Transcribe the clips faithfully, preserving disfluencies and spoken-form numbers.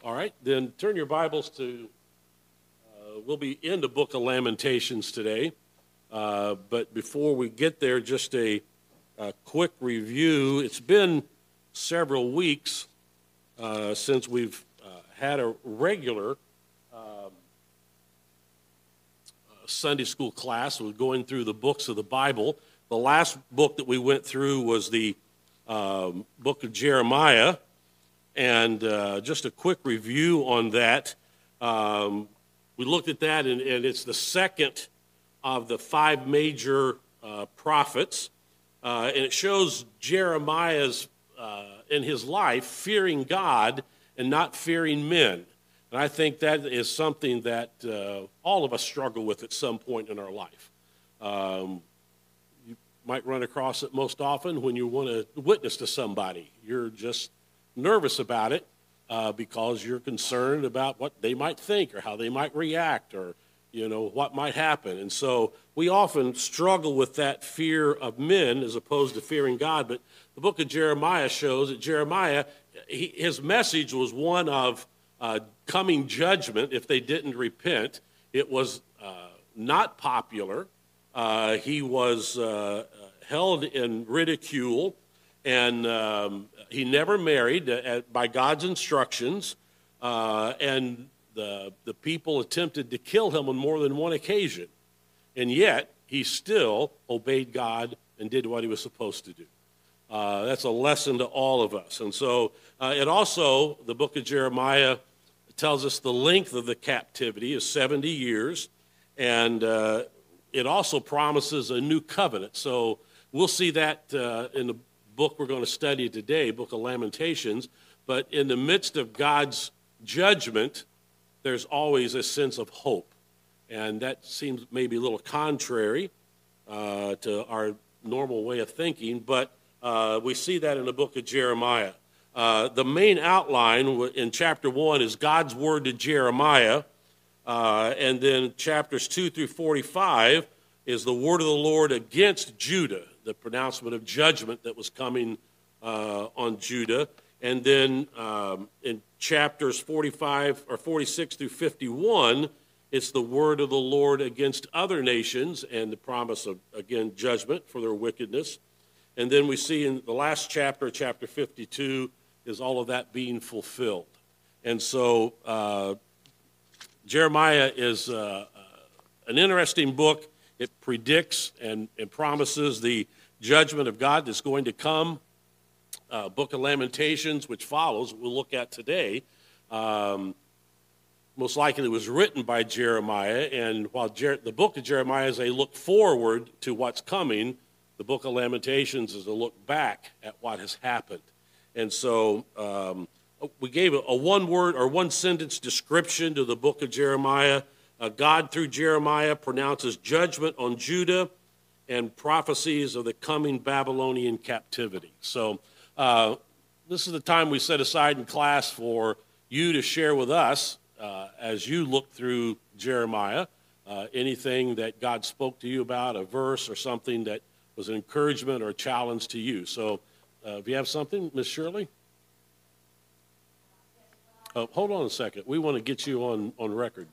All right, then turn your Bibles to, uh, we'll be in the book of Lamentations today. Uh, but before we get there, just a, a quick review. It's been several weeks uh, since we've uh, had a regular um, uh, Sunday school class. We're going through the books of the Bible. The last book that we went through was the um, book of Jeremiah. And uh, just a quick review on that. Um, we looked at that, and, and it's the second of the five major uh, prophets. Uh, and it shows Jeremiah's, uh, in his life, fearing God and not fearing men. And I think that is something that uh, all of us struggle with at some point in our life. Um, you might run across it most often when you want to witness to somebody. You're just nervous about it uh, because you're concerned about what they might think or how they might react or, you know, what might happen. And so we often struggle with that fear of men as opposed to fearing God. But the book of Jeremiah shows that Jeremiah, he, his message was one of uh, coming judgment if they didn't repent. It was uh, not popular. Uh, he was uh, held in ridicule. And um, he never married uh, by God's instructions, uh, and the, the people attempted to kill him on more than one occasion. And yet, he still obeyed God and did what he was supposed to do. Uh, that's a lesson to all of us. And so uh, it also, the book of Jeremiah tells us the length of the captivity is seventy years, and uh, it also promises a new covenant. So we'll see that uh, in the book we're going to study today, Book of Lamentations. But in the midst of God's judgment, there's always a sense of hope. And that seems maybe a little contrary uh, to our normal way of thinking, but uh, we see that in the book of Jeremiah. Uh, the main outline in chapter one is God's word to Jeremiah, uh, and then chapters two through forty-five is the word of the Lord against Judah, the pronouncement of judgment that was coming uh, on Judah. And then um, in chapters forty-five or forty-six through fifty-one, it's the word of the Lord against other nations and the promise of, again, judgment for their wickedness. And then we see in the last chapter, chapter fifty-two, is all of that being fulfilled. And so uh, Jeremiah is uh, uh, an interesting book. It predicts and, and promises the judgment of God that's going to come. Uh, Book of Lamentations, which follows, we'll look at today, um, most likely was written by Jeremiah. And while Jer- the book of Jeremiah is a look forward to what's coming, the Book of Lamentations is a look back at what has happened. And so um, we gave a, a one-word or one-sentence description to the book of Jeremiah. Uh, God, through Jeremiah, pronounces judgment on Judah and prophecies of the coming Babylonian captivity. So uh, this is the time we set aside in class for you to share with us uh, as you look through Jeremiah, uh, anything that God spoke to you about, a verse or something that was an encouragement or a challenge to you. So uh, if you have something, Miss Shirley? Uh, hold on a second. We want to get you on, on record.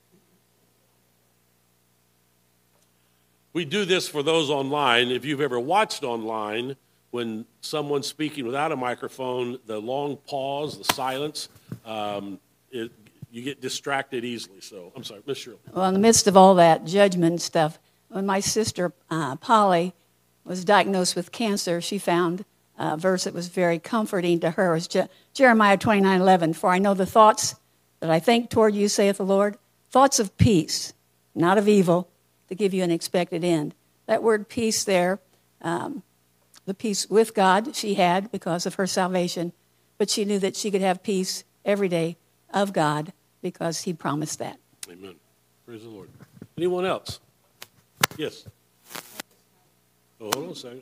We do this for those online. If you've ever watched online, when someone's speaking without a microphone, the long pause, the silence, um, it, you get distracted easily. So, I'm sorry, Miss Shirley. Well, in the midst of all that judgment stuff, when my sister, uh, Polly, was diagnosed with cancer, she found a verse that was very comforting to her. It was Je- Jeremiah twenty-nine eleven. For I know the thoughts that I think toward you, saith the Lord, thoughts of peace, not of evil, to give you an expected end. That word peace there, um, the peace with God she had because of her salvation, but she knew that she could have peace every day of God because he promised that. Amen. Praise the Lord. Anyone else? Yes. Oh, hold on a second.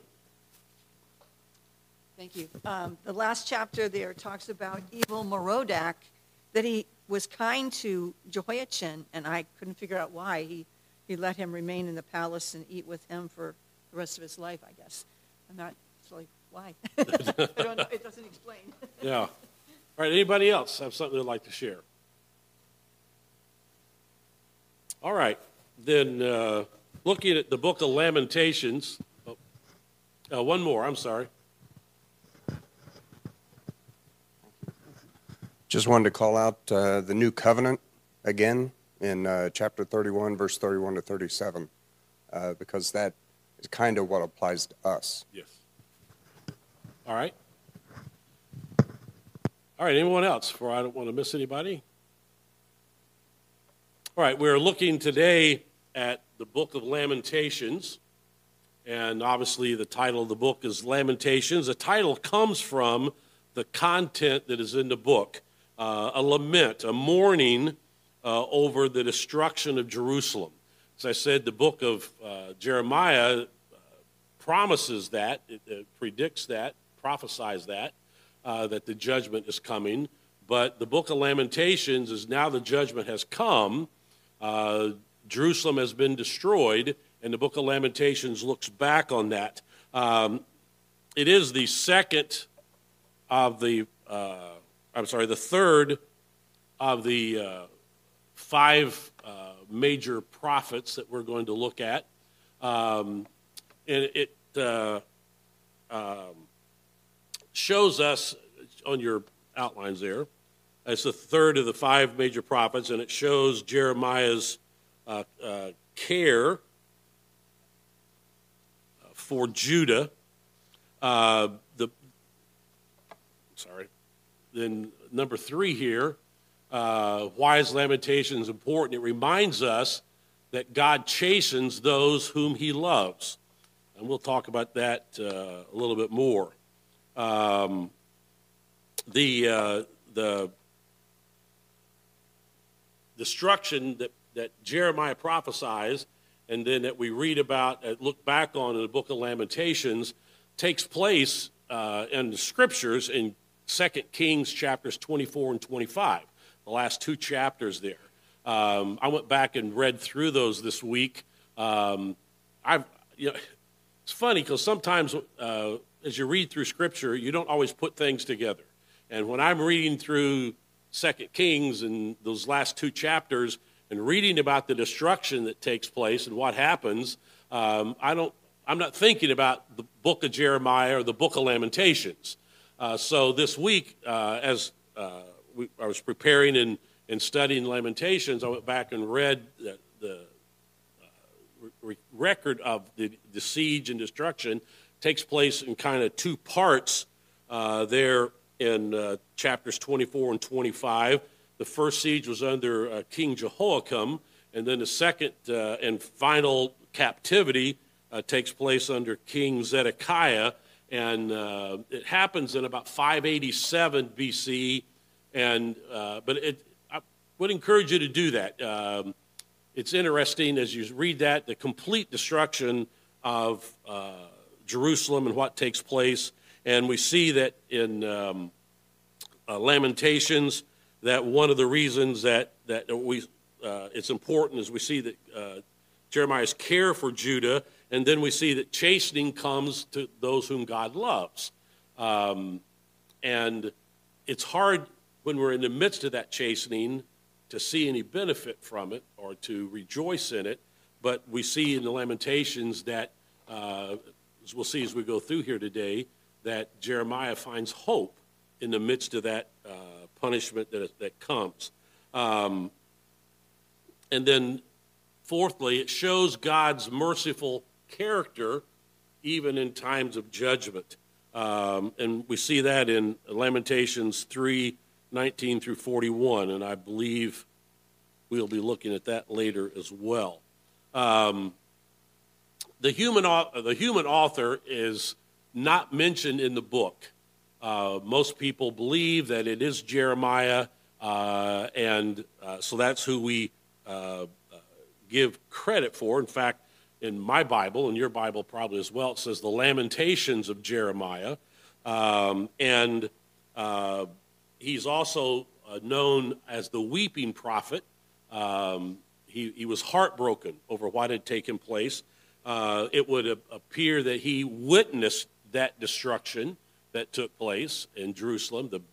Thank you. Um, the last chapter there talks about evil Merodach, that he was kind to Jehoiachin, and I couldn't figure out why. He He let him remain in the palace and eat with him for the rest of his life, I guess. I'm not, it's like, why? I don't know. It doesn't explain. Yeah. All right, anybody else have something they'd like to share? All right, then uh, looking at the book of Lamentations, oh, uh, one more, I'm sorry. Just wanted to call out uh, the new covenant again in uh, chapter thirty-one, verse thirty-one to thirty-seven, uh, because that is kind of what applies to us. Yes. All right. All right, anyone else, for I don't want to miss anybody? All right, we're looking today at the book of Lamentations, and obviously the title of the book is Lamentations. The title comes from the content that is in the book, uh, a lament, a mourning uh, over the destruction of Jerusalem. As I said, the book of uh, Jeremiah uh, promises that, it, it predicts that, prophesies that, uh, that the judgment is coming. But the book of Lamentations is now the judgment has come. Uh, Jerusalem has been destroyed, and the book of Lamentations looks back on that. Um, it is the second of the, uh, I'm sorry, the third of the uh, five uh, major prophets that we're going to look at. Um, and it uh, um, shows us on your outlines there, it's the third of the five major prophets, and it shows Jeremiah's uh, uh, care for Judah. Uh, the sorry. Then number three here, uh, why is Lamentations important? It reminds us that God chastens those whom he loves. And we'll talk about that uh, a little bit more. Um, the uh, the destruction that, that Jeremiah prophesies and then that we read about, uh, look back on in the book of Lamentations, takes place uh, in the scriptures in Second Kings chapters twenty-four and twenty-five, the last two chapters there. Um, I went back and read through those this week. Um, I've, you know, it's funny because sometimes uh, as you read through scripture, you don't always put things together. And when I'm reading through Second Kings and those last two chapters and reading about the destruction that takes place and what happens, um, I don't, I'm not thinking about the book of Jeremiah or the book of Lamentations. Uh, so this week, uh, as uh, we, I was preparing and, and studying Lamentations, I went back and read the, the uh, re- record of the, the siege and destruction. Takes place in kind of two parts uh, there in uh, chapters twenty-four and twenty-five. The first siege was under uh, King Jehoiakim, and then the second uh, and final captivity uh, takes place under King Zedekiah, and uh, it happens in about five eighty-seven B C, and uh, but it, I would encourage you to do that. Um, it's interesting as you read that, the complete destruction of uh, Jerusalem and what takes place. And we see that in um, uh, Lamentations that one of the reasons that, that we uh, it's important is we see that uh, Jeremiah's care for Judah, and then we see that chastening comes to those whom God loves. Um, and it's hard when we're in the midst of that chastening to see any benefit from it or to rejoice in it. But we see in the Lamentations that, uh, as we'll see as we go through here today, that Jeremiah finds hope in the midst of that uh, punishment that, that comes. Um, and then, fourthly, it shows God's merciful character even in times of judgment. Um, and we see that in Lamentations three, nineteen through forty-one, and I believe we'll be looking at that later as well. Um, the human, the human author is not mentioned in the book. Uh, most people believe that it is Jeremiah, uh, and uh, so that's who we uh, uh, give credit for. In fact, in my Bible, and your Bible probably as well, it says the Lamentations of Jeremiah, um, and uh, he's also uh, known as the weeping prophet. Um, he, he was heartbroken over what had taken place. Uh, it would appear that he witnessed that destruction that took place in Jerusalem, the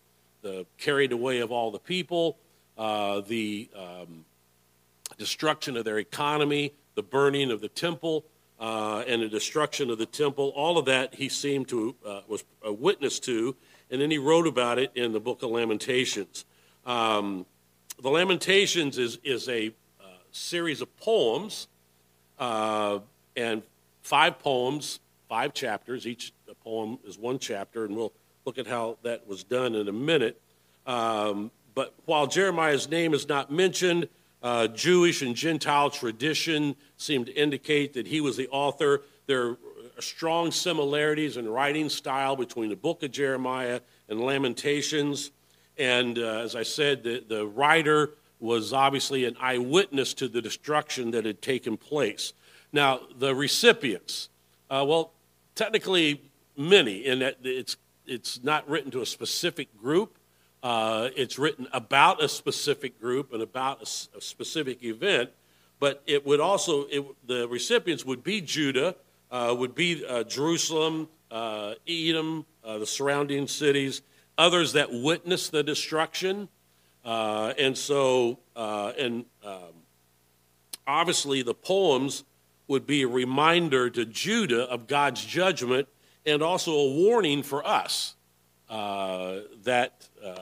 the carrying away of all the people, uh, the um, destruction of their economy, the burning of the temple, uh, and the destruction of the temple. All of that he seemed to uh, was a witness to, and then he wrote about it in the book of Lamentations. Um, the Lamentations is is a uh, series of poems, uh, and five poems, five chapters. Each poem is one chapter, and we'll look at how that was done in a minute. Um, but while Jeremiah's name is not mentioned, uh, Jewish and Gentile tradition seem to indicate that he was the author. There are strong similarities in writing style between the book of Jeremiah and Lamentations. And uh, as I said, the, the writer was obviously an eyewitness to the destruction that had taken place. Now, the recipients, uh, well, technically many, in that it's it's not written to a specific group. Uh, it's written about a specific group and about a, a specific event, but it would also, it, the recipients would be Judah, uh, would be uh, Jerusalem, uh, Edom, uh, the surrounding cities, others that witnessed the destruction. Uh, and so, uh, and um, obviously the poems would be a reminder to Judah of God's judgment, and also a warning for us uh, that uh,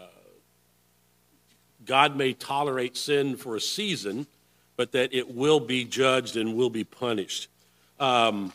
God may tolerate sin for a season, but that it will be judged and will be punished. Um,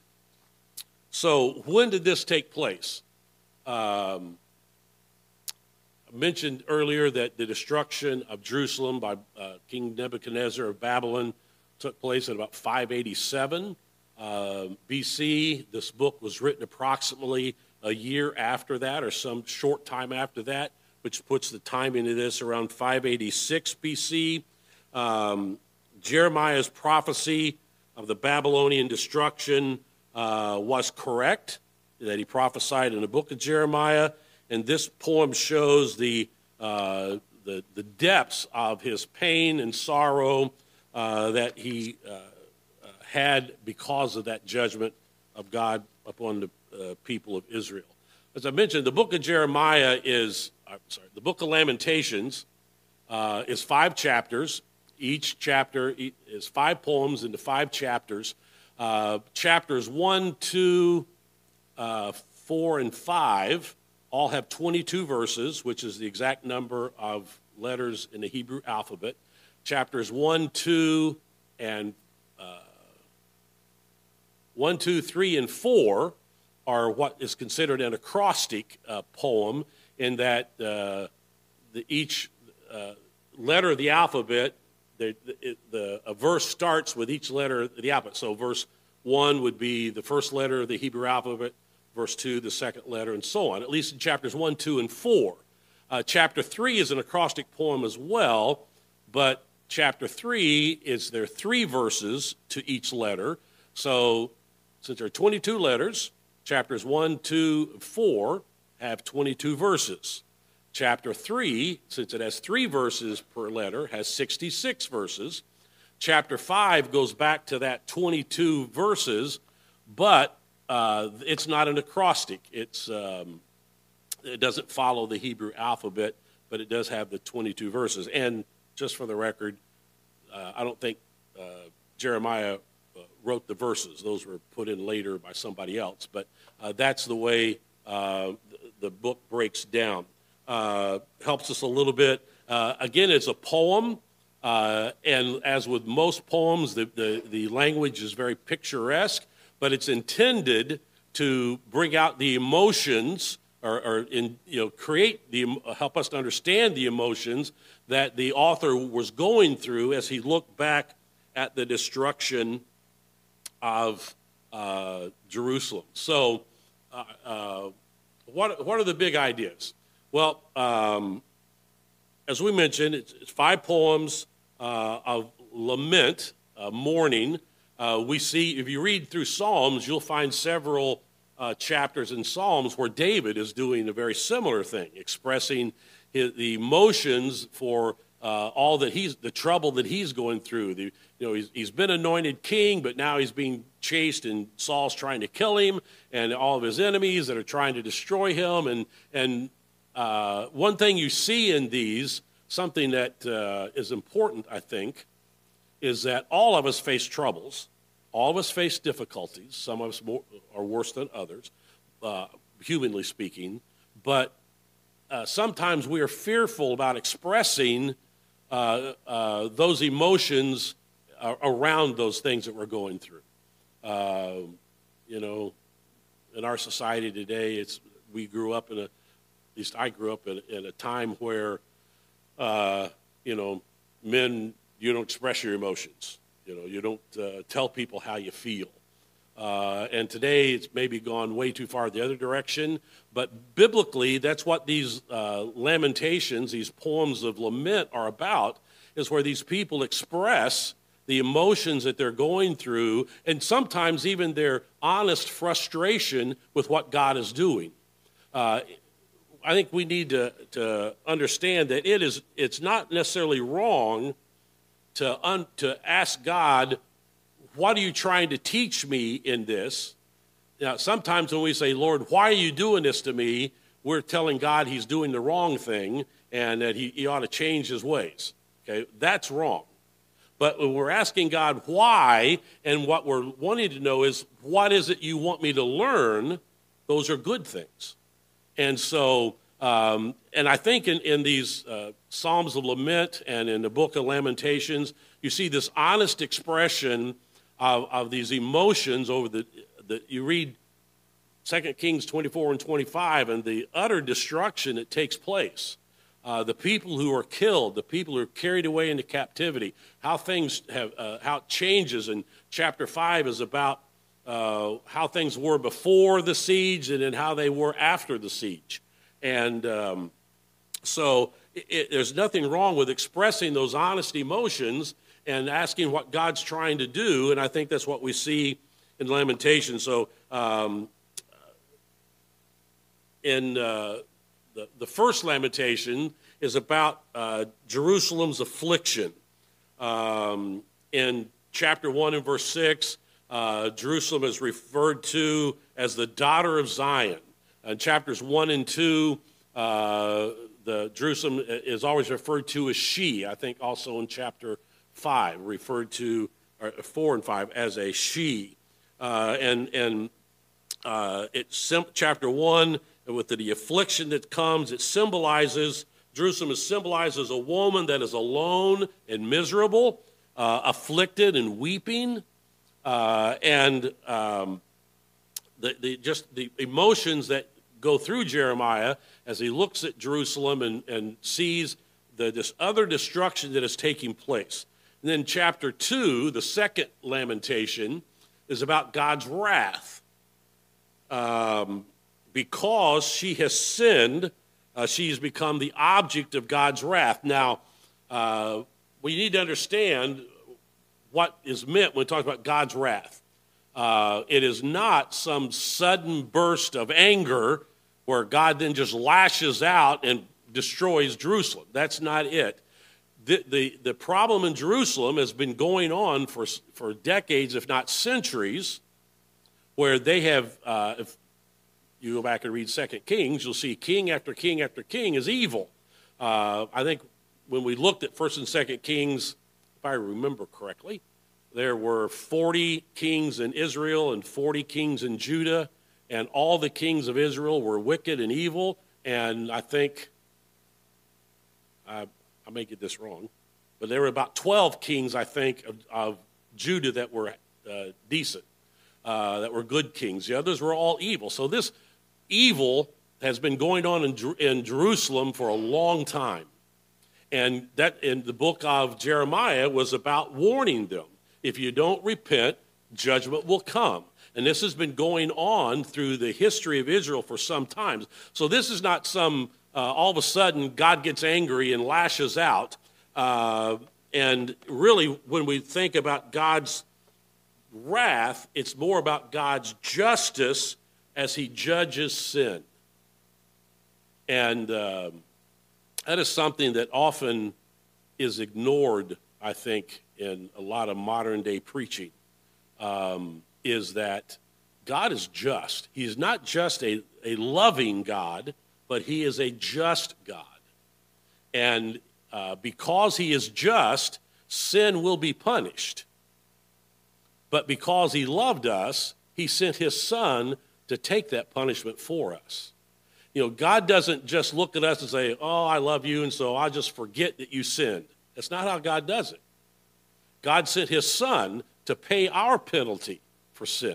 so when did this take place? Um, I mentioned earlier that the destruction of Jerusalem by uh, King Nebuchadnezzar of Babylon took place at about five eighty-seven uh, B C. This book was written approximately a year after that, or some short time after that, which puts the timing of this around five eighty-six B C. Um, Jeremiah's prophecy of the Babylonian destruction uh, was correct, that he prophesied in the book of Jeremiah, and this poem shows the, uh, the, the depths of his pain and sorrow uh, that he uh, uh, had because of that judgment of God upon the uh, people of Israel. As I mentioned, the book of Jeremiah is, I'm sorry, the book of Lamentations uh, is five chapters. Each chapter is five poems into five chapters. Uh, chapters one, two, uh, four, and five all have twenty-two verses, which is the exact number of letters in the Hebrew alphabet. Chapters one, two, and uh, one, two, three, and four are what is considered an acrostic uh, poem, in that uh, the, each uh, letter of the alphabet, the, the, the, a verse starts with each letter of the alphabet. So verse one would be the first letter of the Hebrew alphabet, verse two, the second letter, and so on, at least in chapters one, two, and four. Uh, chapter three is an acrostic poem as well, but chapter three is there are three verses to each letter. So since there are twenty-two letters, chapters one, two, four have twenty-two verses. Chapter three, since it has three verses per letter, has sixty-six verses. Chapter five goes back to that twenty-two verses, but uh, it's not an acrostic. It's, um, it doesn't follow the Hebrew alphabet, but it does have the twenty-two verses. And just for the record, uh, I don't think uh, Jeremiah uh, wrote the verses. Those were put in later by somebody else. But uh, that's the way uh, the, the book breaks down. Uh, helps us a little bit. Uh, again, it's a poem, uh, and as with most poems, the, the, the language is very picturesque, but it's intended to bring out the emotions, or, or in, you know, create the, help us to understand the emotions that the author was going through as he looked back at the destruction of uh, Jerusalem. So, uh, uh, what what are the big ideas? Well, um, as we mentioned, it's, it's five poems uh, of lament, uh, mourning. Uh, we see, if you read through Psalms, you'll find several uh, chapters in Psalms where David is doing a very similar thing, expressing his, the emotions for uh, all that he's, the trouble that he's going through. The, you know, he's, he's been anointed king, but now he's being chased, and Saul's trying to kill him, and all of his enemies that are trying to destroy him, and and uh, one thing you see in these, something that uh, is important, I think, is that all of us face troubles. All of us face difficulties. Some of us more, are worse than others, uh, humanly speaking. But uh, sometimes we are fearful about expressing uh, uh, those emotions uh, around those things that we're going through. Uh, you know, in our society today, it's we grew up in a, at least I grew up in, in a time where, uh, you know, men, you don't express your emotions. You know, you don't uh, tell people how you feel. Uh, and today it's maybe gone way too far the other direction. But biblically, that's what these uh, lamentations, these poems of lament are about, is where these people express the emotions that they're going through, and sometimes even their honest frustration with what God is doing. Uh, I think we need to, to understand that it is, it's not necessarily wrong to, un, to ask God, what are you trying to teach me in this? Now, sometimes when we say, Lord, why are you doing this to me? We're telling God he's doing the wrong thing and that he, he ought to change his ways. Okay, that's wrong. But when we're asking God why, and what we're wanting to know is, what is it you want me to learn? Those are good things. And so, um, and I think in, in these uh, Psalms of Lament and in the book of Lamentations, you see this honest expression of, of these emotions over the, the, you read Second Kings twenty-four and twenty-five and the utter destruction that takes place. Uh, the people who are killed, the people who are carried away into captivity, how things have, uh, how it changes. And chapter five is about uh, how things were before the siege and then how they were after the siege. And um, so it, it, there's nothing wrong with expressing those honest emotions and asking what God's trying to do. And I think that's what we see in Lamentations. So um, in uh, the, the first lamentation is about uh, Jerusalem's affliction. Um, in chapter one and verse six, uh, Jerusalem is referred to as the daughter of Zion. In chapters one and two, uh, the Jerusalem is always referred to as she. I think also in chapter five, referred to, or four and five, as a she. Uh, and and uh, it's chapter one, with the, the affliction that comes, it symbolizes, Jerusalem is symbolized as a woman that is alone and miserable, uh, afflicted and weeping, uh, and um, the, the, just the emotions that go through Jeremiah as he looks at Jerusalem and, and sees the, this other destruction that is taking place. And then chapter two, the second lamentation, is about God's wrath. Um, because she has sinned, uh, she has become the object of God's wrath. Now, uh, we need to understand what is meant when we talk about God's wrath. Uh, it is not some sudden burst of anger where God then just lashes out and destroys Jerusalem. That's not it. The, the, the problem in Jerusalem has been going on for, for decades, if not centuries, where they have, uh, if you go back and read Second Kings, you'll see king after king after king is evil. Uh, I think when we looked at First and Second Kings, if I remember correctly, there were forty kings in Israel and forty kings in Judah, and all the kings of Israel were wicked and evil. And I think, I, I may get this wrong, but there were about twelve kings, I think, of, of Judah that were uh, decent, uh, that were good kings. The others were all evil. So this evil has been going on in, in Jerusalem for a long time. And that in the book of Jeremiah was about warning them. If you don't repent, judgment will come. And this has been going on through the history of Israel for some time. So this is not some, uh, all of a sudden, God gets angry and lashes out. Uh, and really, when we think about God's wrath, it's more about God's justice as he judges sin. And uh, that is something that often is ignored, I think, in a lot of modern day preaching, um, is that God is just. He's not just a, a loving God, but he is a just God. And uh, because he is just, sin will be punished. But because he loved us, he sent his son to take that punishment for us. You know, God doesn't just look at us and say, oh, I love you, and so I'll just forget that you sinned. That's not how God does it. God sent his son to pay our penalty for sin.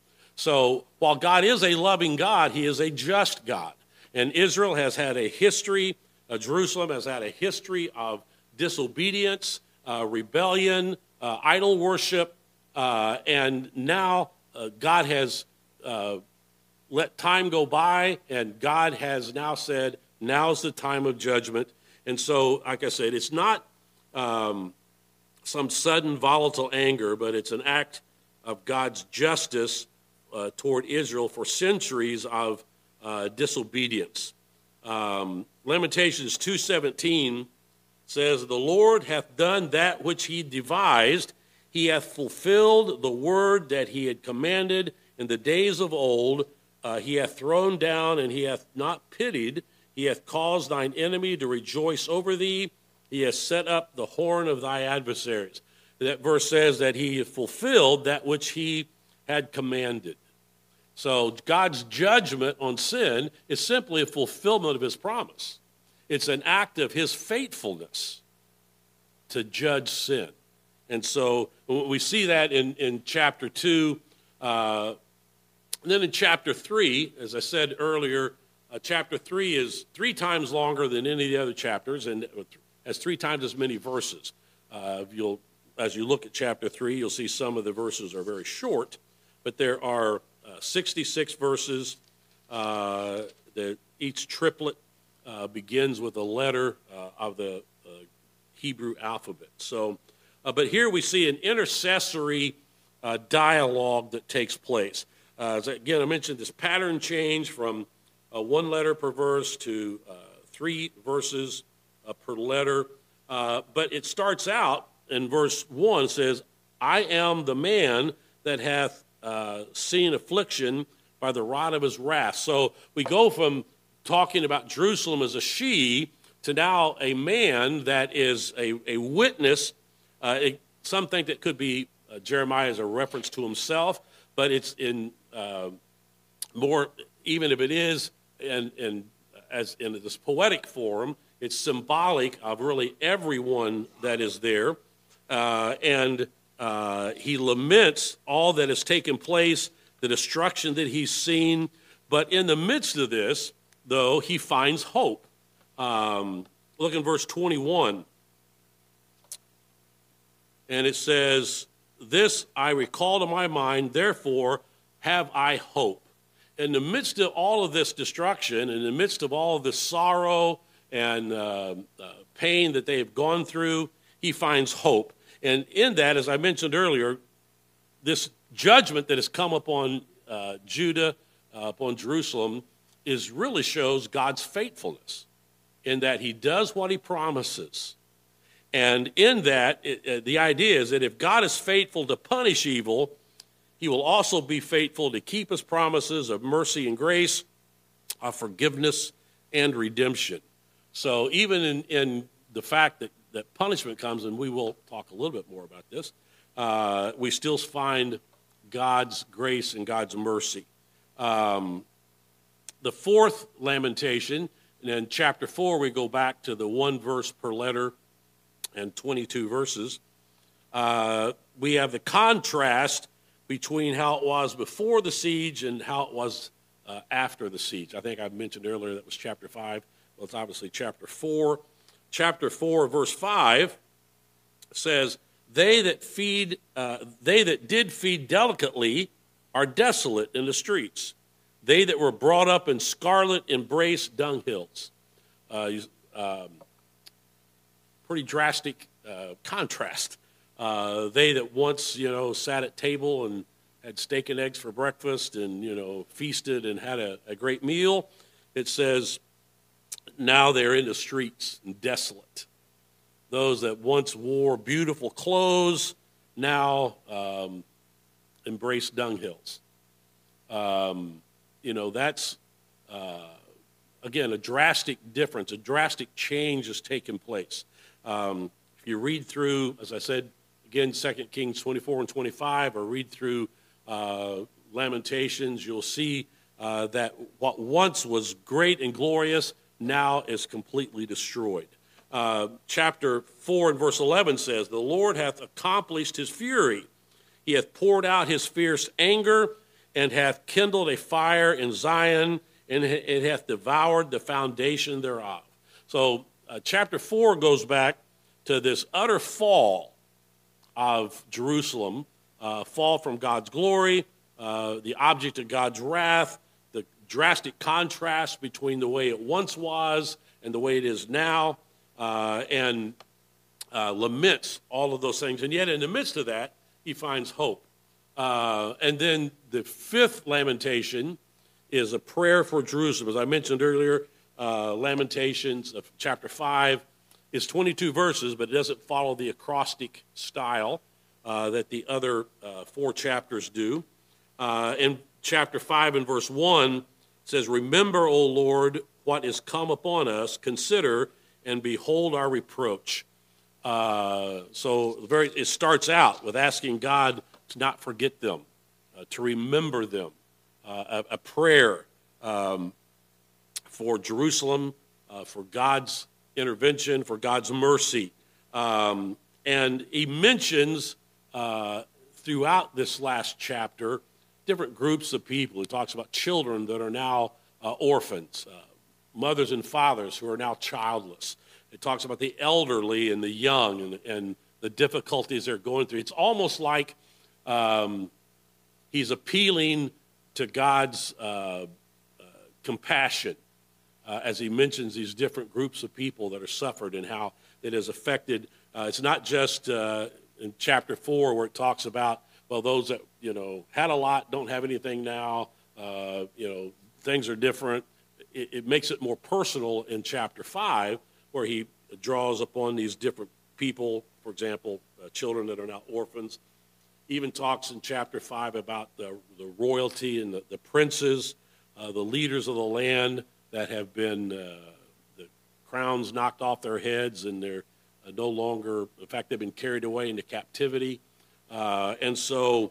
So while God is a loving God, he is a just God. And Israel has had a history, uh, Jerusalem has had a history of disobedience, uh, rebellion, uh, idol worship, uh, and now uh, God has uh, let time go by, and God has now said, now's the time of judgment. And so, like I said, it's not um, some sudden volatile anger, but it's an act of God's justice uh, toward Israel for centuries of uh, disobedience. Um, Lamentations two seventeen says, the Lord hath done that which he devised. He hath fulfilled the word that he had commanded in the days of old. Uh, he hath thrown down, and he hath not pitied. He hath caused thine enemy to rejoice over thee. He has set up the horn of thy adversaries. That verse says that he fulfilled that which he had commanded. So God's judgment on sin is simply a fulfillment of his promise. It's an act of his faithfulness to judge sin. And so we see that in, in chapter two. Uh, and then in chapter three, as I said earlier, uh, chapter three is three times longer than any of the other chapters and has three times as many verses. Uh, you'll, as you look at chapter three, you'll see some of the verses are very short, but there are uh, sixty-six verses. Uh, the, each triplet uh, begins with a letter uh, of the uh, Hebrew alphabet. So, uh, but here we see an intercessory uh, dialogue that takes place. Uh, as again, I mentioned this pattern change from uh, one letter per verse to uh, three verses uh, per letter. Uh, but it starts out in verse one, says, I am the man that hath uh, seen affliction by the rod of his wrath. So we go from talking about Jerusalem as a she to now a man that is a, a witness. Uh, it, some think that could be uh, Jeremiah as a reference to himself, but it's in uh, more, even if it is in, in, as in this poetic form, it's symbolic of really everyone that is there. Uh, and uh, he laments all that has taken place, the destruction that he's seen. But in the midst of this, though, he finds hope. Um, look in verse twenty-one. And it says, this I recall to my mind, therefore have I hope. In the midst of all of this destruction, in the midst of all of this sorrow and uh, uh, pain that they have gone through, he finds hope. And in that, as I mentioned earlier, this judgment that has come upon uh, Judah, uh, upon Jerusalem, is really shows God's faithfulness in that he does what he promises. And in that, it, uh, the idea is that if God is faithful to punish evil, he will also be faithful to keep his promises of mercy and grace, of forgiveness and redemption. So even in, in the fact that, that punishment comes, and we will talk a little bit more about this, uh, we still find God's grace and God's mercy. Um, the fourth lamentation, and in chapter four, we go back to the one verse per letter and twenty-two verses. Uh, we have the contrast between how it was before the siege and how it was uh, after the siege. I think I mentioned earlier that was chapter five. Well, it's obviously chapter four. Chapter four, verse five says, They that feed, uh, they that did feed delicately are desolate in the streets. They that were brought up in scarlet embrace dunghills. Uh, um, pretty drastic uh, contrast. Uh, they that once, you know, sat at table and had steak and eggs for breakfast and, you know, feasted and had a, a great meal, it says, now they're in the streets and desolate. Those that once wore beautiful clothes now um, embrace dunghills. Um, you know, that's uh, again, a drastic difference, a drastic change has taken place. Um, if you read through, as I said, again, Second Kings twenty-four and twenty-five, or read through uh, Lamentations, you'll see uh, that what once was great and glorious now is completely destroyed. Uh, chapter four and verse eleven says, "The Lord hath accomplished his fury. He hath poured out his fierce anger, and hath kindled a fire in Zion, and it hath devoured the foundation thereof." So uh, chapter four goes back to this utter fall of Jerusalem, uh, fall from God's glory, uh, the object of God's wrath, the drastic contrast between the way it once was and the way it is now, uh, and uh, laments all of those things. And yet in the midst of that, he finds hope. Uh, and then the fifth lamentation is a prayer for Jerusalem. As I mentioned earlier, uh, Lamentations of chapter five is twenty-two verses, but it doesn't follow the acrostic style uh, that the other uh, four chapters do. Uh, in chapter five and verse one, it says, "Remember, O Lord, what is come upon us. Consider and behold our reproach." Uh, so very, it starts out with asking God to not forget them, uh, to remember them, uh, a, a prayer um, for Jerusalem, uh, for God's intervention, for God's mercy. Um, and he mentions uh, throughout this last chapter different groups of people. He talks about children that are now uh, orphans, uh, mothers and fathers who are now childless. It talks about the elderly and the young and, and the difficulties they're going through. It's almost like um, he's appealing to God's uh, uh, compassion uh, as he mentions these different groups of people that are suffered and how it has affected. Uh, it's not just uh, in chapter four where it talks about, well, those that, you know, had a lot don't have anything now. Uh, you know, things are different. It, it makes it more personal in chapter five, where he draws upon these different people, for example, uh, children that are now orphans. Even talks in chapter five about the, the royalty and the, the princes, uh, the leaders of the land that have been, uh, the crowns knocked off their heads, and they're uh, no longer, in fact, they've been carried away into captivity. Uh, and so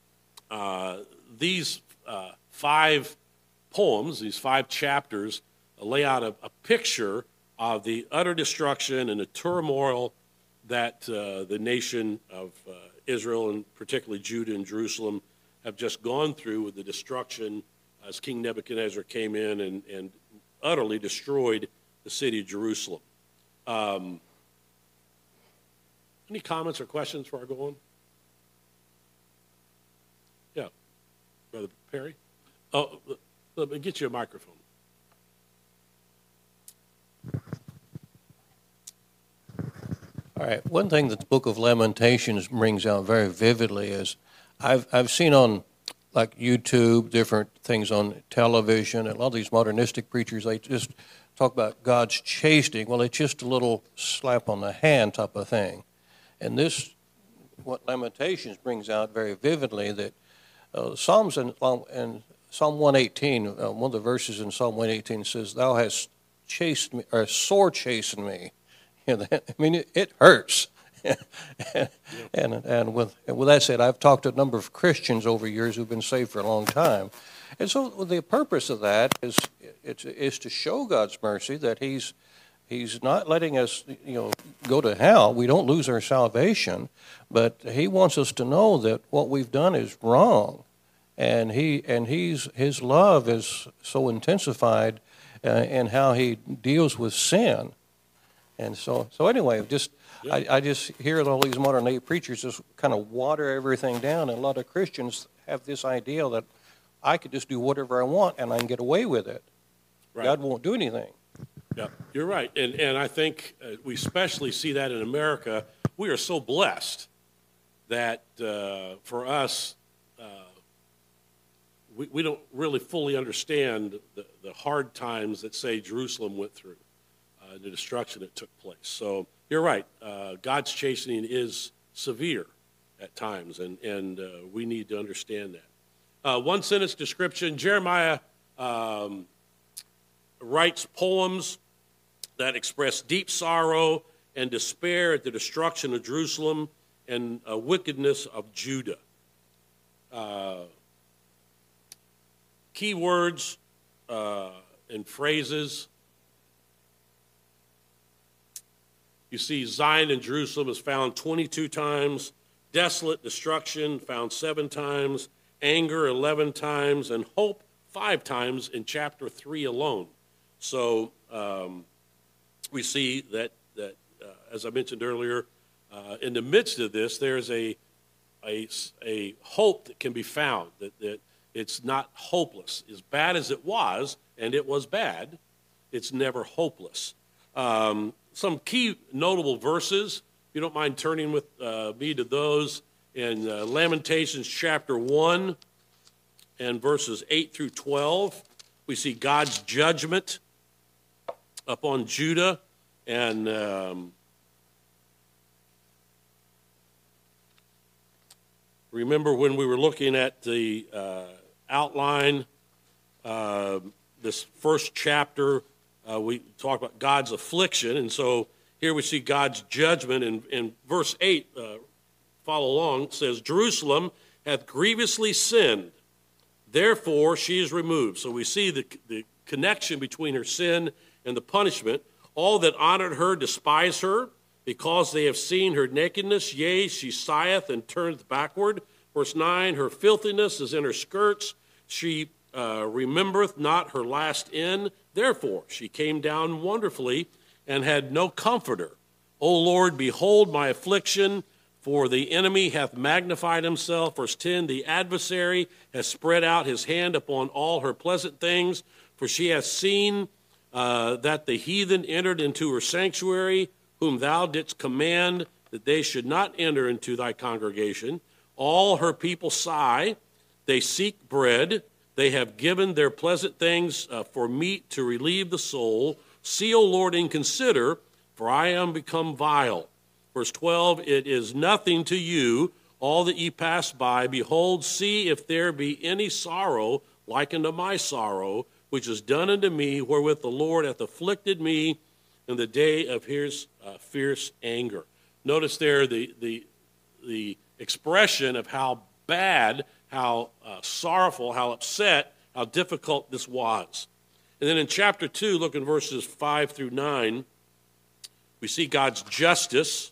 uh, these uh, five poems, these five chapters, uh, lay out a, a picture of the utter destruction and the turmoil that uh, the nation of uh, Israel, and particularly Judah and Jerusalem, have just gone through with the destruction as King Nebuchadnezzar came in and, and utterly destroyed the city of Jerusalem. Um, any comments or questions before I go on? Yeah, Brother Perry? Oh, let me get you a microphone. All right. One thing that the Book of Lamentations brings out very vividly is I've I've seen on like YouTube, different things on television, and a lot of these modernistic preachers, they just talk about God's chastening. Well, it's just a little slap on the hand type of thing. And this, what Lamentations brings out very vividly, that uh, Psalms and and Psalm one eighteen, uh, one of the verses in Psalm one eighteen says, "Thou hast chased me, or sore chastened me." You know, I mean, it, it hurts. and, and and with and with that said, I've talked to a number of Christians over years who've been saved for a long time, and so the purpose of that is it's is to show God's mercy that He's He's not letting us, you know, go to hell. We don't lose our salvation, but He wants us to know that what we've done is wrong, and He and He's His love is so intensified uh, in how He deals with sin. And so, so anyway, just yeah. I, I just hear all these modern day preachers just kind of water everything down, and a lot of Christians have this idea that I could just do whatever I want and I can get away with it. Right. God won't do anything. Yeah, you're right, and and I think uh, we especially see that in America. We are so blessed that uh, for us, uh, we we don't really fully understand the, the hard times that, say, Jerusalem went through. Uh, the destruction that took place. So you're right. Uh, God's chastening is severe at times, and, and uh, we need to understand that. Uh, one sentence description, Jeremiah um, writes poems that express deep sorrow and despair at the destruction of Jerusalem and uh, wickedness of Judah. Uh, key words uh, and phrases. You see Zion and Jerusalem is found twenty-two times, desolate destruction found seven times, anger eleven times, and hope five times in chapter three alone. So um, we see that, that uh, as I mentioned earlier, uh, in the midst of this, there's a, a, a hope that can be found, that, that it's not hopeless. As bad as it was, and it was bad, it's never hopeless. Um, some key notable verses, if you don't mind turning with uh, me to those, in uh, Lamentations chapter one and verses eight through twelve, we see God's judgment upon Judah. And um, remember when we were looking at the uh, outline, uh, this first chapter, uh, we talked about God's affliction. And so here we see God's judgment. In, in verse eight, uh, follow along, it says, Jerusalem hath grievously sinned, therefore she is removed. So we see the, the connection between her sin and the punishment. All that honored her despise her, because they have seen her nakedness. Yea, she sigheth and turneth backward. Verse nine, her filthiness is in her skirts. She uh, remembereth not her last end. Therefore she came down wonderfully and had no comforter. O Lord, behold my affliction, for the enemy hath magnified himself. Verse ten, the adversary has spread out his hand upon all her pleasant things, for she hath seen uh, that the heathen entered into her sanctuary, whom thou didst command that they should not enter into thy congregation. All her people sigh, they seek bread, they have given their pleasant things uh, for meat to relieve the soul. See, O Lord, and consider, for I am become vile. Verse twelve, it is nothing to you, all that ye pass by. Behold, see if there be any sorrow like unto my sorrow, which is done unto me, wherewith the Lord hath afflicted me in the day of his uh, fierce anger. Notice there the, the, the expression of how bad, how uh, sorrowful, how upset, how difficult this was. And then in chapter two, look in verses five through nine, we see God's justice.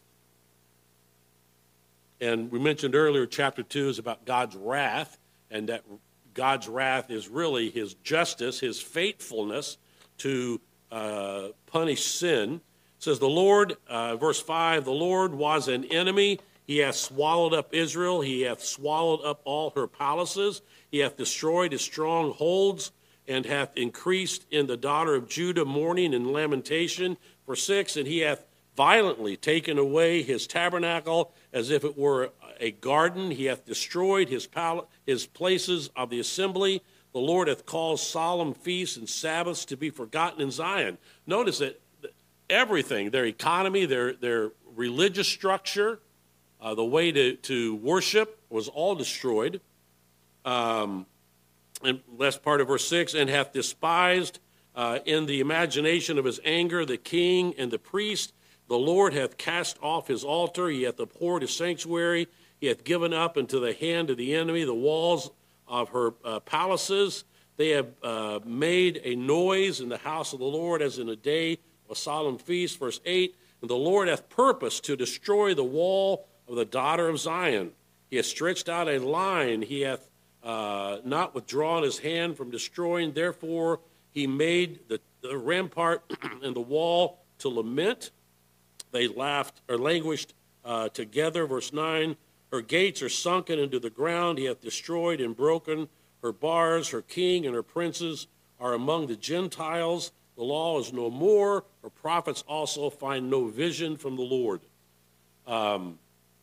And we mentioned earlier, chapter two is about God's wrath, and that God's wrath is really his justice, his faithfulness to uh, punish sin. It says, the Lord, uh, verse five, the Lord was an enemy. He hath swallowed up Israel. He hath swallowed up all her palaces. He hath destroyed his strongholds, and hath increased in the daughter of Judah mourning and lamentation. Verse six, and he hath violently taken away his tabernacle as if it were a garden. He hath destroyed his pal- his places of the assembly. The Lord hath caused solemn feasts and Sabbaths to be forgotten in Zion. Notice that everything, their economy, their, their religious structure, uh, the way to, to worship was all destroyed. Um, and last part of verse six, and hath despised uh, in the imagination of his anger the king and the priest. The Lord hath cast off his altar. He hath abhorred his sanctuary. He hath given up into the hand of the enemy the walls of her uh, palaces. They have uh, made a noise in the house of the Lord as in a day of a solemn feast. Verse eight, and the Lord hath purposed to destroy the wall of the daughter of Zion. He hath stretched out a line. He hath uh, not withdrawn his hand from destroying. Therefore he made the, the rampart and the wall to lament. They laughed or languished uh, together. Verse nine, her gates are sunken into the ground. He hath destroyed and broken her bars. Her king and her princes are among the Gentiles. The law is no more. Her prophets also find no vision from the Lord. Um,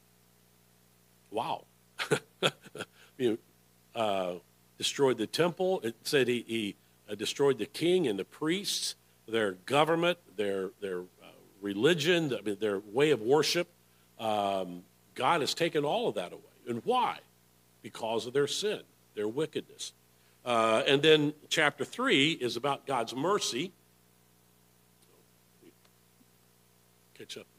wow. you know, uh, destroyed the temple. It said he, he uh, destroyed the king and the priests, their government, their, their religion, I mean, their way of worship. Um, God has taken all of that away. And why? Because of their sin, their wickedness. Uh, and then chapter three is about God's mercy. Catch up.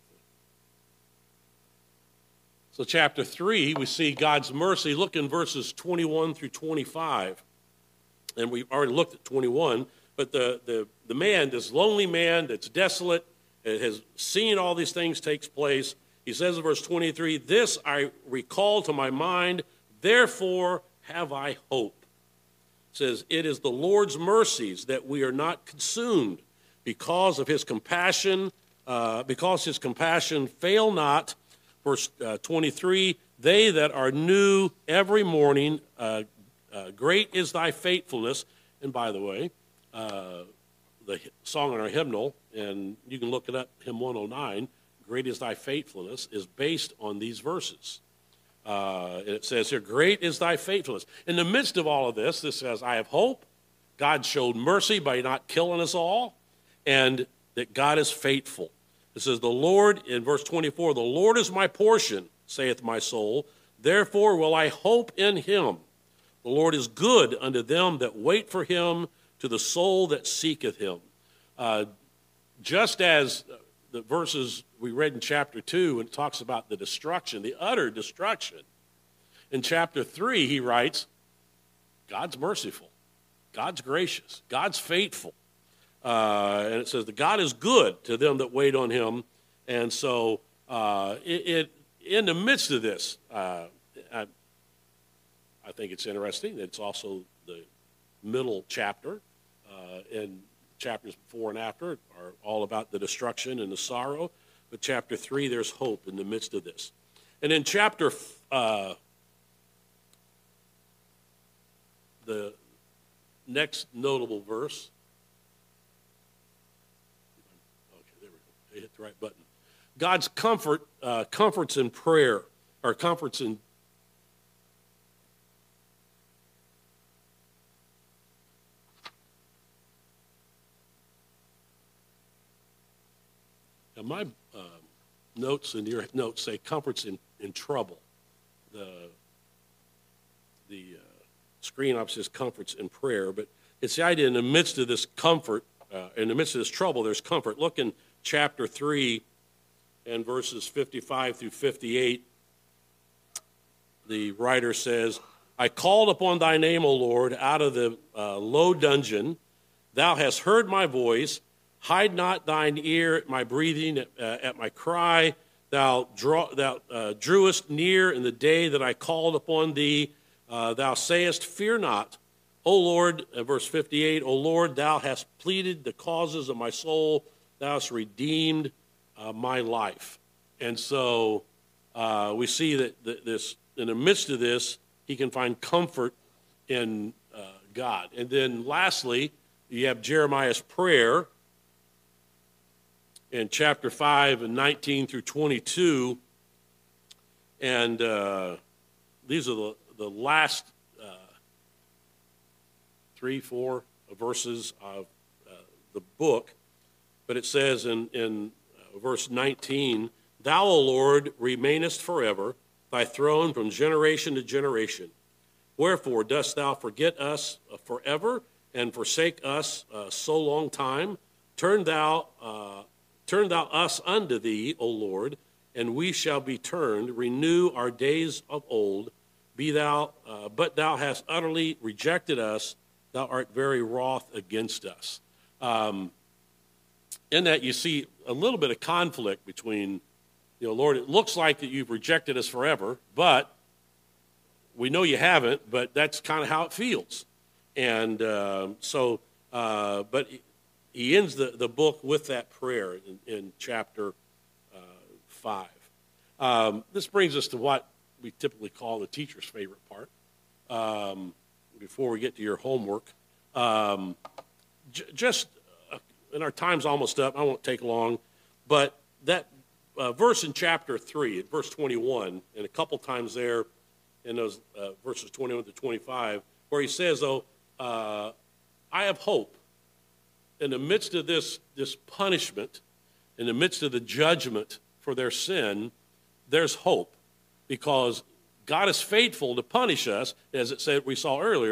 So chapter three, we see God's mercy. Look in verses twenty-one through twenty-five. And we've already looked at twenty-one. But the, the, the man, this lonely man that's desolate, has seen all these things take place. He says in verse twenty-three, "This I recall to my mind, therefore have I hope." It says, "It is the Lord's mercies that we are not consumed, because of his compassion, uh, because his compassion fail not." Verse uh, twenty-three, "They that are new every morning, uh, uh, great is thy faithfulness." And by the way, uh, the song in our hymnal, and you can look it up, hymn one oh nine, "Great is thy faithfulness," is based on these verses. Uh, and it says here, "Great is thy faithfulness." In the midst of all of this, this says, I have hope. God showed mercy by not killing us all, and that God is faithful. It says, "The Lord," in verse twenty-four, "the Lord is my portion, saith my soul. Therefore will I hope in him. The Lord is good unto them that wait for him, to the soul that seeketh him." Uh, just as the verses we read in chapter two, and it talks about the destruction, the utter destruction. In chapter three, he writes, God's merciful, God's gracious, God's faithful. Uh, and it says that God is good to them that wait on him. And so uh, it, it in the midst of this, uh, I, I think it's interesting that it's also the middle chapter, uh, and chapters before and after are all about the destruction and the sorrow. But chapter three, there's hope in the midst of this. And in chapter, uh, the next notable verse, okay, there we go. I hit the right button. God's comfort, uh, comforts in prayer, or comforts in Now my uh, notes and your notes say comforts in, in trouble. The, the uh, screen up says comforts in prayer, but it's the idea in the midst of this comfort, uh, in the midst of this trouble, there's comfort. Look in chapter three and verses fifty-five through fifty-eight. The writer says, "I called upon thy name, O Lord, out of the uh, low dungeon. Thou hast heard my voice. Hide not thine ear at my breathing, at, uh, at my cry. Thou, draw, thou uh, drewest near in the day that I called upon thee. Uh, thou sayest, Fear not. O Lord," uh, verse fifty-eight, "O Lord, thou hast pleaded the causes of my soul. Thou hast redeemed uh, my life." And so uh, we see that th- this, in the midst of this, he can find comfort in uh, God. And then lastly, you have Jeremiah's prayer in chapter five and nineteen through twenty-two. And uh, these are the, the last uh, three, four verses of uh, the book. But it says in, in uh, verse nineteen, "Thou, O Lord, remainest forever, thy throne from generation to generation. Wherefore dost thou forget us forever, and forsake us uh, so long time? Turn thou uh, Turn thou us unto thee, O Lord, and we shall be turned. Renew our days of old. Be thou, uh, but thou hast utterly rejected us. Thou art very wroth against us." Um, in that, you see a little bit of conflict between, you know, Lord, it looks like that you've rejected us forever, but we know you haven't. But that's kind of how it feels. And uh, so, uh, but. He ends the, the book with that prayer in, in chapter uh, five. Um, this brings us to what we typically call the teacher's favorite part. Um, before we get to your homework, um, j- just, uh, and our time's almost up, I won't take long, but that uh, verse in chapter three, at verse twenty-one, and a couple times there in those uh, verses twenty-one to twenty-five, where he says, though, uh, "I have hope." In the midst of this, this punishment, in the midst of the judgment for their sin, there's hope, because God is faithful to punish us, as it said we saw earlier,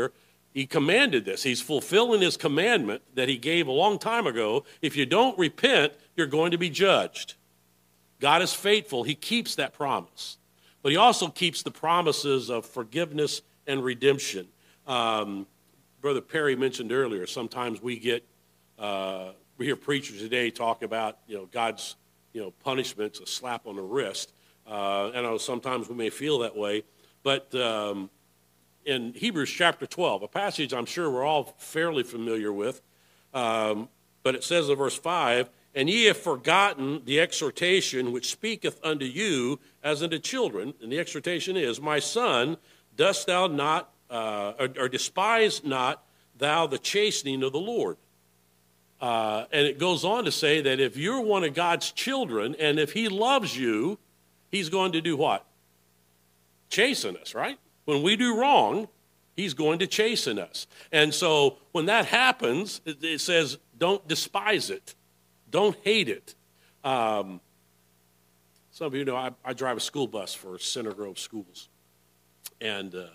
He commanded this. He's fulfilling his commandment that he gave a long time ago. If you don't repent, you're going to be judged. God is faithful. He keeps that promise. But he also keeps the promises of forgiveness and redemption. Um, Brother Perry mentioned earlier, sometimes we get, uh, we hear preachers today talk about, you know, God's, you know, punishments, a slap on the wrist. Uh, and I know sometimes we may feel that way. But um, in Hebrews chapter twelve, a passage I'm sure we're all fairly familiar with, um, but it says in verse five, "And ye have forgotten the exhortation which speaketh unto you as unto children." And the exhortation is, "My son, dost thou not, uh, or, or despise not thou the chastening of the Lord." Uh, and it goes on to say that if you're one of God's children, and if he loves you, he's going to do what? Chasten us, right? When we do wrong, he's going to chasten us. And so when that happens, it, it says, don't despise it. Don't hate it. Um, some of you know I, I drive a school bus for Center Grove Schools. And uh,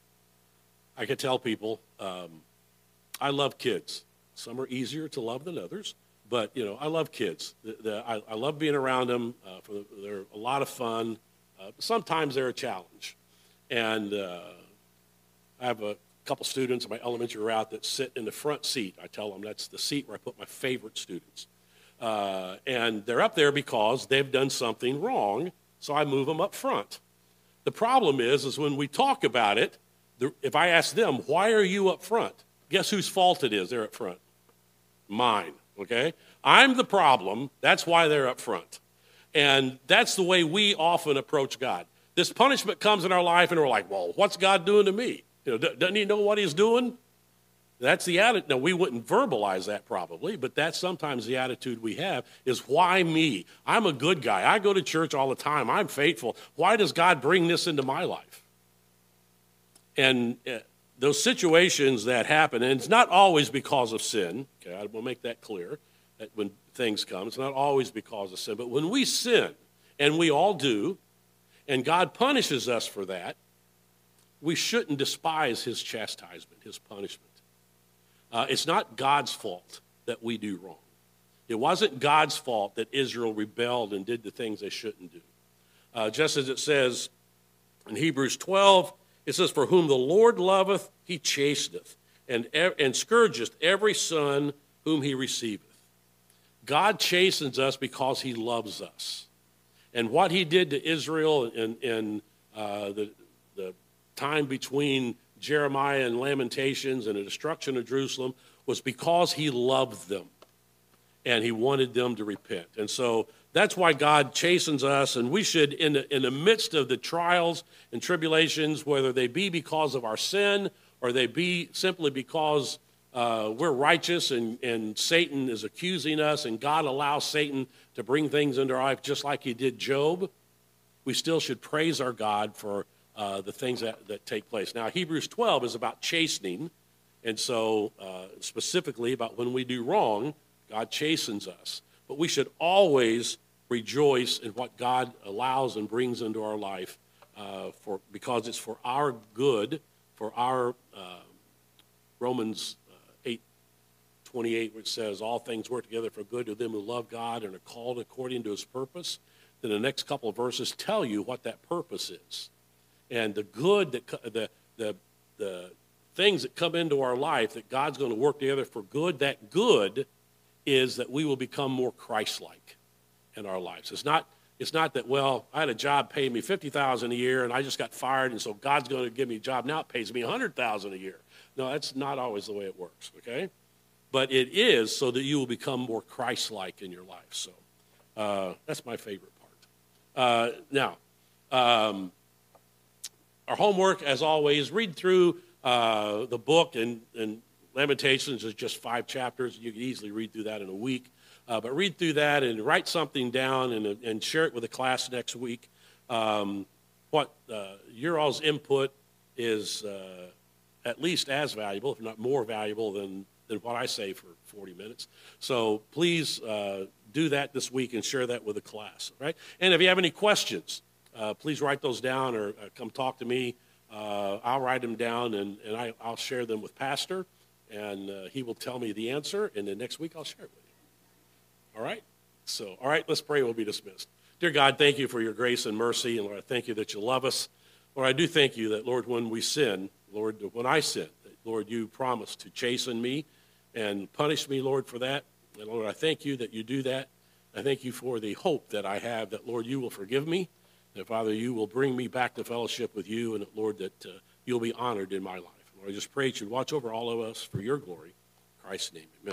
I can tell people um, I love kids. Some are easier to love than others. But, you know, I love kids. The, the, I, I love being around them. Uh, for the, they're a lot of fun. Uh, sometimes they're a challenge. And uh, I have a couple students in my elementary route that sit in the front seat. I tell them that's the seat where I put my favorite students. Uh, and they're up there because they've done something wrong, so I move them up front. The problem is, is when we talk about it, the, if I ask them, why are you up front? Guess whose fault it is they're up front? Mine, okay? I'm the problem. That's why they're up front. And that's the way we often approach God. This punishment comes in our life, and we're like, well, what's God doing to me? You know, doesn't he know what he's doing? That's the attitude. Now, we wouldn't verbalize that probably, but that's sometimes the attitude we have is, why me? I'm a good guy. I go to church all the time. I'm faithful. Why does God bring this into my life? And uh, those situations that happen, and it's not always because of sin. Okay, I will make that clear, that when things come, it's not always because of sin. But when we sin, and we all do, and God punishes us for that, we shouldn't despise his chastisement, his punishment. Uh, it's not God's fault that we do wrong. It wasn't God's fault that Israel rebelled and did the things they shouldn't do. Uh, just as it says in Hebrews twelve, it says, "For whom the Lord loveth, he chasteneth, and, and scourgeth every son whom he receiveth." God chastens us because he loves us. And what he did to Israel in, in uh, the, the time between Jeremiah and Lamentations and the destruction of Jerusalem was because he loved them and he wanted them to repent. And so that's why God chastens us, and we should, in the, in the midst of the trials and tribulations, whether they be because of our sin or they be simply because uh, we're righteous and, and Satan is accusing us and God allows Satan to bring things into our life just like he did Job, we still should praise our God for Uh, the things that, that take place. Now, Hebrews twelve is about chastening, and so uh, specifically about when we do wrong, God chastens us. But we should always rejoice in what God allows and brings into our life uh, for because it's for our good, for our uh, Romans uh, eight twenty-eight, which says, "All things work together for good to them who love God and are called according to his purpose." Then the next couple of verses tell you what that purpose is. And the good, that the, the, the things that come into our life that God's going to work together for good, that good is that we will become more Christ-like in our lives. It's not, it's not that, well, I had a job paying me fifty thousand dollars a year and I just got fired, and so God's going to give me a job. Now it pays me one hundred thousand dollars a year. No, that's not always the way it works, okay? But it is so that you will become more Christ-like in your life. So uh, that's my favorite part. Uh, now, um, our homework, as always, read through uh, the book, and, and Lamentations is just five chapters. You can easily read through that in a week. Uh, but read through that and write something down and, and share it with the class next week. Um, what uh, your all's input is uh, at least as valuable, if not more valuable, than, than what I say for forty minutes. So please uh, do that this week and share that with the class. Right? And if you have any questions, Uh, please write those down or uh, come talk to me uh, I'll write them down, and, and I, I'll share them with Pastor, and uh, he will tell me the answer, and then next week I'll share it with you. All right? So, all right, let's pray. We'll be dismissed. Dear God, thank you for your grace and mercy, and Lord, I thank you that you love us. Lord, I do thank you that, Lord, when we sin, Lord, when I sin, that, Lord, you promise to chasten me and punish me, Lord, for that. And, Lord, I thank you that you do that. I thank you for the hope that I have that, Lord, you will forgive me, that, Father, you will bring me back to fellowship with you, and, Lord, that uh, you'll be honored in my life. Lord, I just pray that you watch over all of us for your glory. In Christ's name, amen.